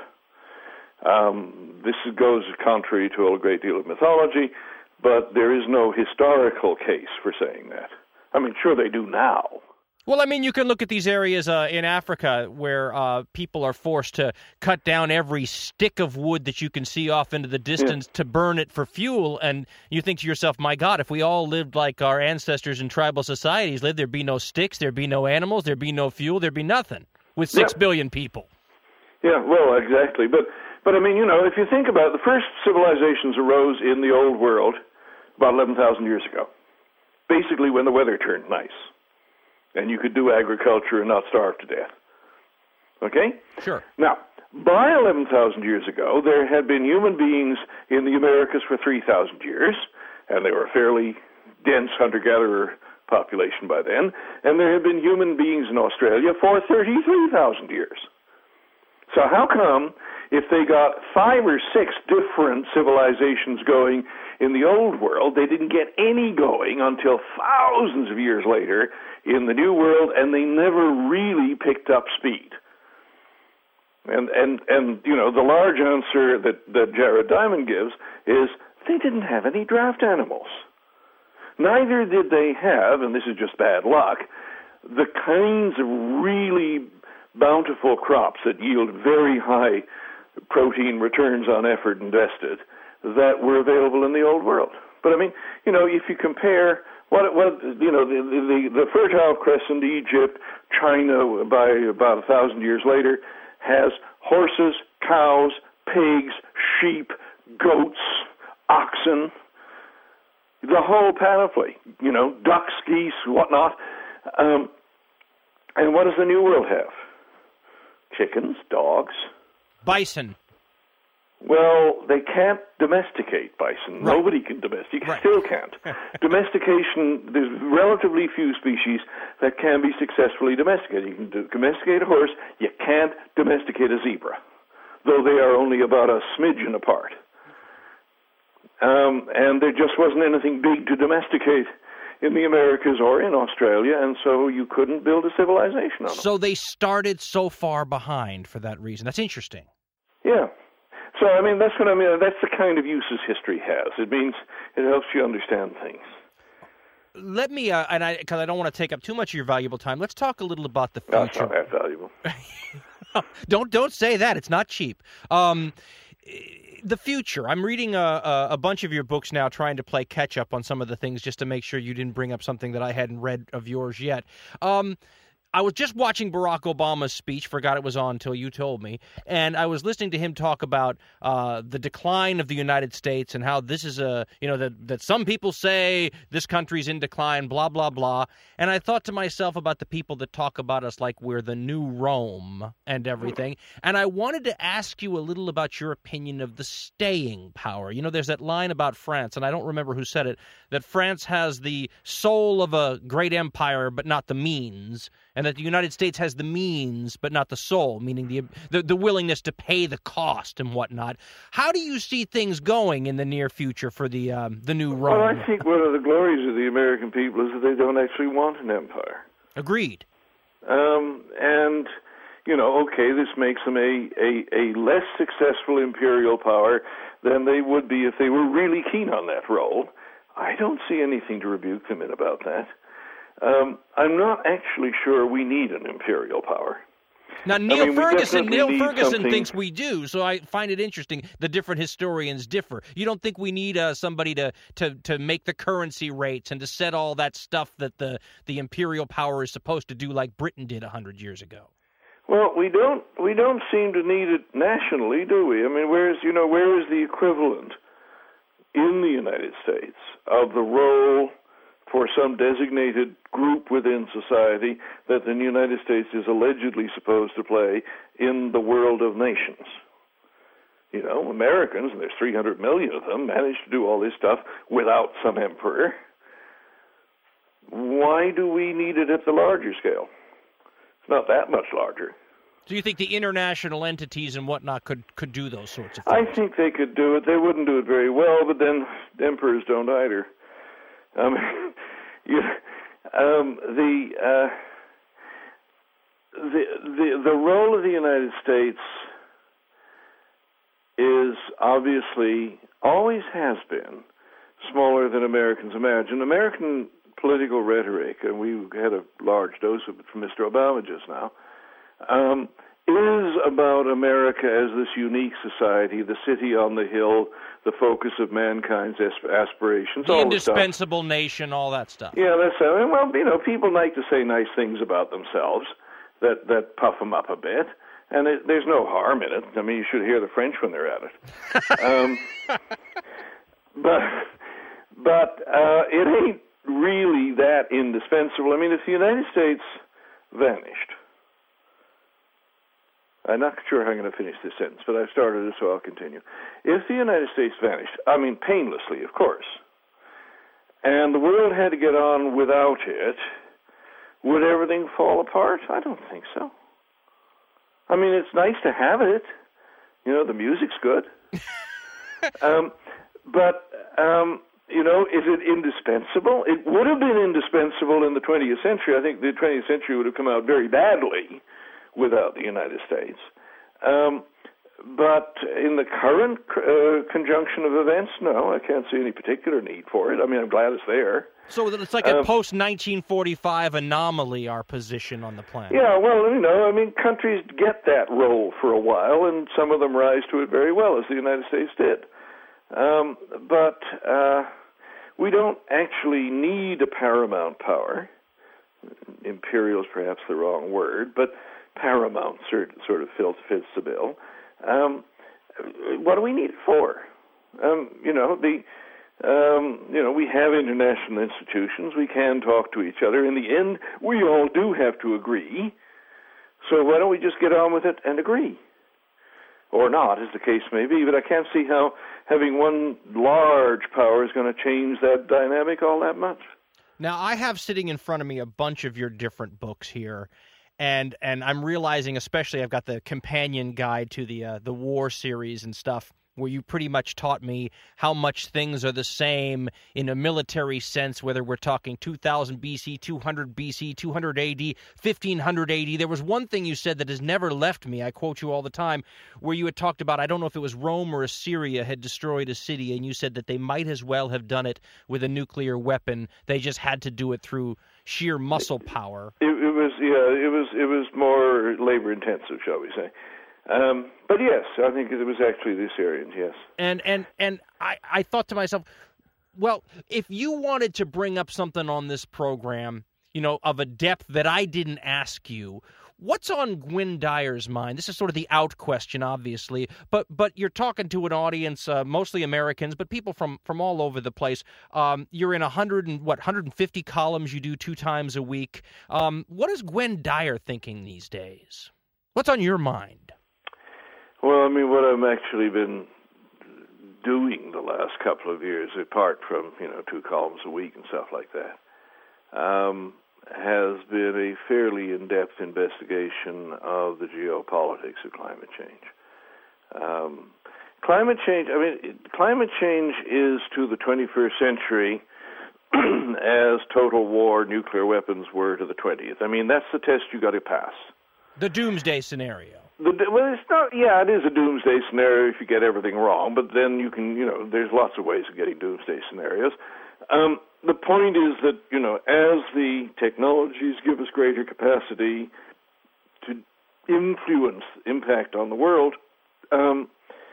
Speaker 4: Um, this goes contrary to a great deal of mythology, but there is no historical case for saying that. I mean, sure they do now.
Speaker 3: Well, I mean, you can look at these areas uh, in Africa where uh, people are forced to cut down every stick of wood that you can see off into the distance yeah. to burn it for fuel, and you think to yourself, my God, if we all lived like our ancestors in tribal societies lived, there'd be no sticks, there'd be no animals, there'd be no fuel, there'd be nothing with six yeah. billion people.
Speaker 4: Yeah, well, exactly. But, but I mean, you know, if you think about it, the first civilizations arose in the Old World about eleven thousand years ago, basically when the weather turned nice. And you could do agriculture and not starve to death. Okay?
Speaker 3: Sure.
Speaker 4: Now, by eleven thousand years ago, there had been human beings in the Americas for three thousand years, and they were a fairly dense hunter-gatherer population by then, and there had been human beings in Australia for thirty-three thousand years. So how come, if they got five or six different civilizations going in the Old World, they didn't get any going until thousands of years later in the New World, and they never really picked up speed? And, and, and you know, the large answer that, that Jared Diamond gives is they didn't have any draft animals. Neither did they have, and this is just bad luck, the kinds of really bountiful crops that yield very high protein returns on effort invested that were available in the Old World. But I mean, you know, if you compare what, what you know, the, the, the Fertile Crescent, Egypt, China, by about a thousand years later, has horses, cows, pigs, sheep, goats, oxen, the whole panoply, you know, ducks, geese, whatnot. Um, and what does the New World have? Chickens, dogs.
Speaker 3: Bison.
Speaker 4: Well, they can't domesticate bison. Right. Nobody can domesticate. You right. still can't. Domestication, there's relatively few species that can be successfully domesticated. You can domesticate a horse. You can't domesticate a zebra, though they are only about a smidgen apart. Um, and there just wasn't anything big to domesticate in the Americas or in Australia, and so you couldn't build a civilization on them.
Speaker 3: So they started so far behind for that reason. That's interesting.
Speaker 4: Yeah. So, I mean, that's what I mean. That's the kind of uses history has. It means it helps you understand things.
Speaker 3: Let me, uh, and I, because I don't want to take up too much of your valuable time, let's talk a little about the future.
Speaker 4: That's not that valuable.
Speaker 3: don't, don't say that. It's not cheap. Um, the future. I'm reading a, a, a bunch of your books now, trying to play catch up on some of the things just to make sure you didn't bring up something that I hadn't read of yours yet. Um, I was just watching Barack Obama's speech, forgot it was on until you told me, and I was listening to him talk about uh, the decline of the United States and how this is a, you know, that, that some people say this country's in decline, blah, blah, blah. And I thought to myself about the people that talk about us like we're the new Rome and everything. And I wanted to ask you a little about your opinion of the staying power. You know, there's that line about France, and I don't remember who said it, that France has the soul of a great empire but not the means, and that the United States has the means but not the soul, meaning the, the the willingness to pay the cost and whatnot. How do you see things going in the near future for the um, the new Rome?
Speaker 4: Well, I think one of the glories of the American people is that they don't actually want an empire.
Speaker 3: Agreed.
Speaker 4: Um, and, you know, okay, this makes them a, a, a less successful imperial power than they would be if they were really keen on that role. I don't see anything to rebuke them in about that. Um, I'm not actually sure we need an imperial power.
Speaker 3: Now, Neil
Speaker 4: I mean,
Speaker 3: Ferguson, Neil Ferguson
Speaker 4: something...
Speaker 3: thinks we do, so I find it interesting. The different historians differ. You don't think we need uh, somebody to, to, to make the currency rates and to set all that stuff that the, the imperial power is supposed to do, like Britain did a hundred years ago?
Speaker 4: Well, we don't we don't seem to need it nationally, do we? I mean, where is you know where is the equivalent in the United States of the role for some designated group within society that the United States is allegedly supposed to play in the world of nations? You know, Americans, and there's three hundred million of them, manage to do all this stuff without some emperor. Why do we need it at the larger scale? It's not that much larger.
Speaker 3: Do you think the international entities and whatnot could, could do those sorts of things?
Speaker 4: I think they could do it. They wouldn't do it very well, but then emperors don't either. Um, you, um, the uh, the, the the role of the United States is obviously, always has been, smaller than Americans imagine. American political rhetoric, and we had a large dose of it from Mister Obama just now, um, is about America as this unique society, the city on the hill, the focus of mankind's aspirations.
Speaker 3: The
Speaker 4: all
Speaker 3: indispensable
Speaker 4: the
Speaker 3: nation, all that stuff.
Speaker 4: Yeah, that's uh, well, you know, people like to say nice things about themselves that, that puff them up a bit, and it, there's no harm in it. I mean, you should hear the French when they're at it. um, but but uh, it ain't really that indispensable. I mean, if the United States vanished, I'm not sure how I'm going to finish this sentence, but I've started it, so I'll continue. If the United States vanished, I mean painlessly, of course, and the world had to get on without it, would everything fall apart? I don't think so. I mean, it's nice to have it. You know, the music's good. um, but, um, you know, is it indispensable? It would have been indispensable in the twentieth century. I think the twentieth century would have come out very badly without the United States. Um, but in the current uh, conjunction of events, no, I can't see any particular need for it. I mean, I'm glad it's there.
Speaker 3: So it's like a
Speaker 4: um,
Speaker 3: post nineteen forty-five anomaly, our position on the planet.
Speaker 4: Yeah, well, you know, I mean, countries get that role for a while, and some of them rise to it very well, as the United States did. Um, but uh, we don't actually need a paramount power. Imperial is perhaps the wrong word, but paramount sort of fits the bill. Um, what do we need it for? Um, you know, the um, you know, we have international institutions. We can talk to each other. In the end, we all do have to agree. So why don't we just get on with it and agree? Or not, as the case may be. But I can't see how having one large power is going to change that dynamic all that much.
Speaker 3: Now, I have sitting in front of me a bunch of your different books here. And and I'm realizing, especially, I've got the companion guide to the uh, the war series and stuff, where you pretty much taught me how much things are the same in a military sense, whether we're talking two thousand B C, two hundred B C, two hundred A D, fifteen hundred A D. There was one thing you said that has never left me, I quote you all the time, where you had talked about, I don't know if it was Rome or Assyria had destroyed a city, and you said that they might as well have done it with a nuclear weapon. They just had to do it through sheer muscle power.
Speaker 4: It, it was, yeah, it was, it was more labor intensive, shall we say. Um, but yes, I think it was actually the Assyrians, yes.
Speaker 3: And and and I, I thought to myself, well, if you wanted to bring up something on this program, you know, of a depth that I didn't ask you, what's on Gwynne Dyer's mind? This is sort of the out question, obviously, but but you're talking to an audience, uh, mostly Americans, but people from, from all over the place. Um, you're in a hundred and what, one hundred fifty columns you do two times a week. Um, what is Gwynne Dyer thinking these days? What's on your mind?
Speaker 4: Well, I mean, what I've actually been doing the last couple of years, apart from, you know, two columns a week and stuff like that, um, has been a fairly in-depth investigation of the geopolitics of climate change. Um, climate change, I mean, it, climate change is to the twenty-first century as total war nuclear weapons were to the twentieth. I mean, that's the test you got to pass.
Speaker 3: The doomsday scenario.
Speaker 4: The, well, it's not. Yeah, it is a doomsday scenario if you get everything wrong. But then you can, you know, there's lots of ways of getting doomsday scenarios. Um, the point is that, you know, as the technologies give us greater capacity to influence impact on the world, um,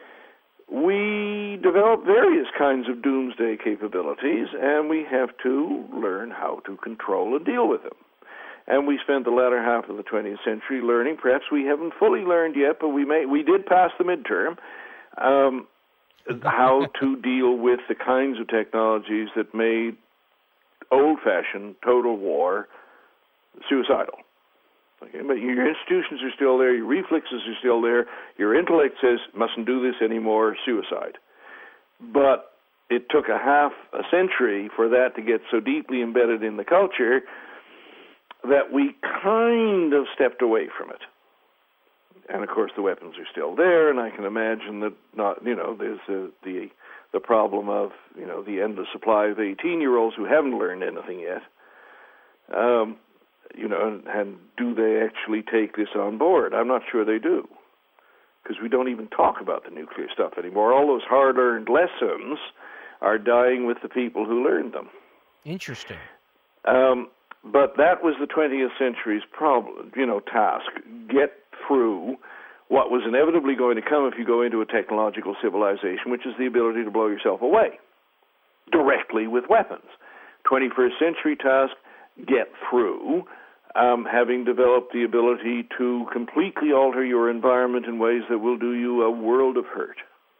Speaker 4: we develop various kinds of doomsday capabilities, and we have to learn how to control and deal with them. And we spent the latter half of the twentieth century learning. Perhaps we haven't fully learned yet, but we may. We did pass the midterm. Um, how to deal with the kinds of technologies that made old-fashioned total war suicidal. Okay, but your institutions are still there. Your reflexes are still there. Your intellect says mustn't do this anymore. Suicide. But it took a half a century for that to get so deeply embedded in the culture that we kind of stepped away from it. And of course, the weapons are still there, and I can imagine that not, you know, there's a, the the problem of, you know, the endless supply of eighteen-year-olds who haven't learned anything yet. Um, you know, and, and do they actually take this on board? I'm not sure they do, because we don't even talk about the nuclear stuff anymore. All those hard-earned lessons are dying with the people who learned them.
Speaker 3: Interesting.
Speaker 4: Um, but that was the twentieth century's problem, you know, task. Get through what was inevitably going to come if you go into a technological civilization, which is the ability to blow yourself away directly with weapons. twenty-first century task, get through um, having developed the ability to completely alter your environment in ways that will do you a world of hurt,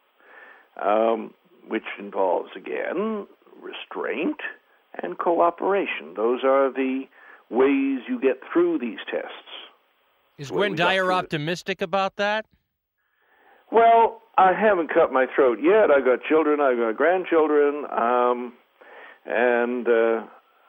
Speaker 4: um, which involves, again, restraint and cooperation. Those are the ways you get through these tests.
Speaker 3: Is Gwen Dyer optimistic about that?
Speaker 4: Well, I haven't cut my throat yet. I've got children, I've got grandchildren, um, and uh,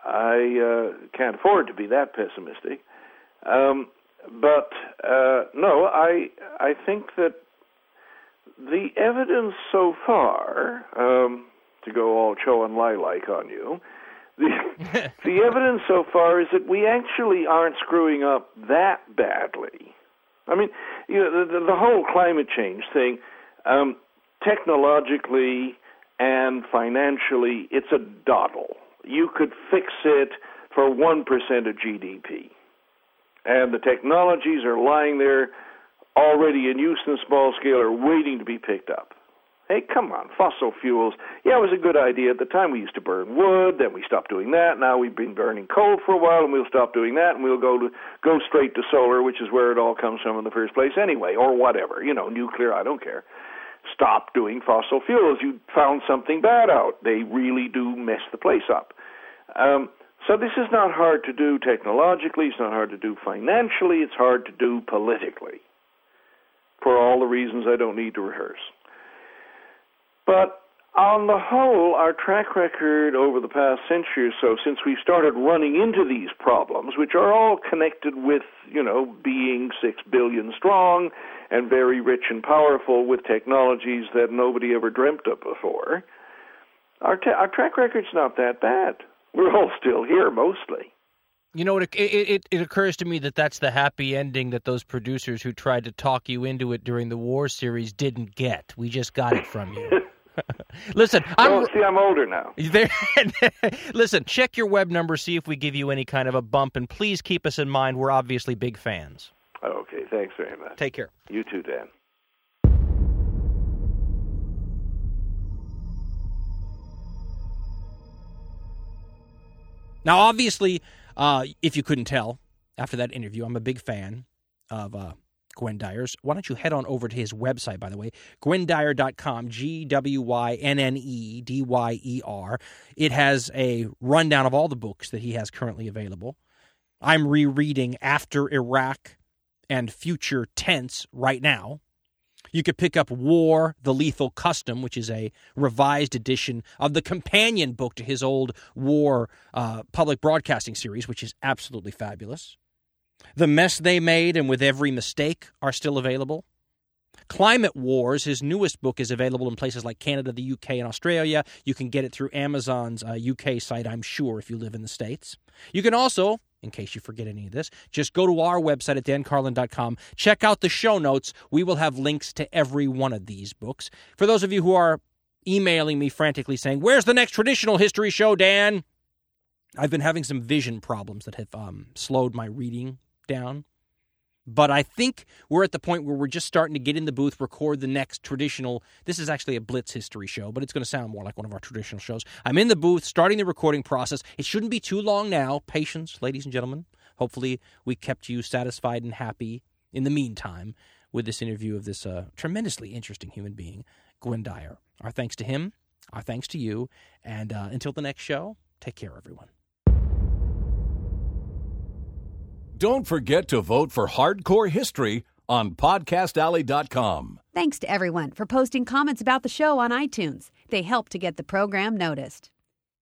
Speaker 4: I uh, can't afford to be that pessimistic. Um, but, uh, no, I I think that the evidence so far, um, to go all Cho and Lai-like on you, the, the evidence so far is that we actually aren't screwing up that badly. I mean, you know, the, the whole climate change thing, um, technologically and financially, it's a doddle. You could fix it for one percent of G D P. And the technologies are lying there already in use in small scale, are waiting to be picked up. Hey, come on, fossil fuels. Yeah, it was a good idea at the time. We used to burn wood, then we stopped doing that. Now we've been burning coal for a while, and we'll stop doing that, and we'll go to go straight to solar, which is where it all comes from in the first place anyway, or whatever. You know, nuclear, I don't care. Stop doing fossil fuels. You found something bad out. They really do mess the place up. Um, so this is not hard to do technologically. It's not hard to do financially. It's hard to do politically, for all the reasons I don't need to rehearse. But on the whole, our track record over the past century or so, since we started running into these problems, which are all connected with, you know, being six billion strong and very rich and powerful with technologies that nobody ever dreamt of before, our, ta- our track record's not that bad. We're all still here, mostly.
Speaker 3: You know, it, it, it occurs to me that that's the happy ending that those producers who tried to talk you into it during the war series didn't get. We just got it from you. Listen, I'm,
Speaker 4: well, see, I'm older now.
Speaker 3: Listen, check your web number, see if we give you any kind of a bump, and please keep us in mind. We're obviously big fans.
Speaker 4: Okay, thanks very much.
Speaker 3: Take care.
Speaker 4: You too, Dan.
Speaker 3: Now, obviously, uh, if you couldn't tell, after that interview, I'm a big fan of uh, Gwen Dyer's. Why don't you head on over to his website, by the way, gwen dyer dot com, G W Y N N E D Y E R. It has a rundown of all the books that he has currently available. I'm rereading After Iraq and Future Tense right now. You could pick up War, The Lethal Custom, which is a revised edition of the companion book to his old War uh, public broadcasting series, which is absolutely fabulous. The Mess They Made and With Every Mistake are still available. Climate Wars, his newest book, is available in places like Canada, the U K, and Australia. You can get it through Amazon's uh, U K site, I'm sure, if you live in the States. You can also, in case you forget any of this, just go to our website at dan carlin dot com. Check out the show notes. We will have links to every one of these books. For those of you who are emailing me frantically saying, where's the next traditional history show, Dan? I've been having some vision problems that have um, slowed my reading down. But I think we're at the point where we're just starting to get in the booth, record the next traditional. This is actually a Blitz history show, but it's going to sound more like one of our traditional shows. I'm in the booth, starting the recording process. It shouldn't be too long now. Patience, ladies and gentlemen. Hopefully we kept you satisfied and happy in the meantime with this interview of this uh, tremendously interesting human being, Gwen Dyer. Our thanks to him. Our thanks to you. And uh, until the next show, take care, everyone.
Speaker 2: Don't forget to vote for Hardcore History on podcast alley dot com.
Speaker 5: Thanks to everyone for posting comments about the show on iTunes. They help to get the program noticed.